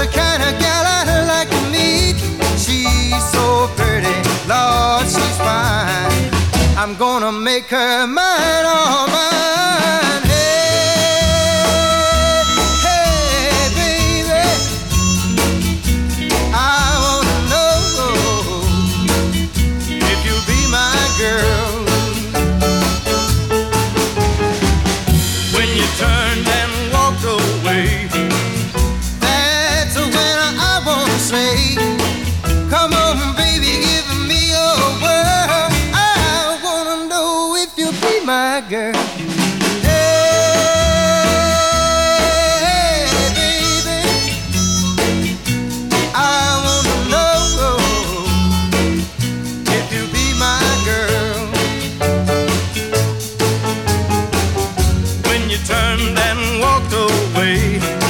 the kind of gal I like to meet. She's so pretty, Lord, she's fine. I'm gonna make her mine, all mine. Hey, hey, baby, I wanna know if you'll be my girl. When you turned and walked away, that's when I wanna say, come on, baby, give me your word. I wanna know if you'll be my girl. Hey, baby, I wanna know if you'll be my girl. When you turned and walked away,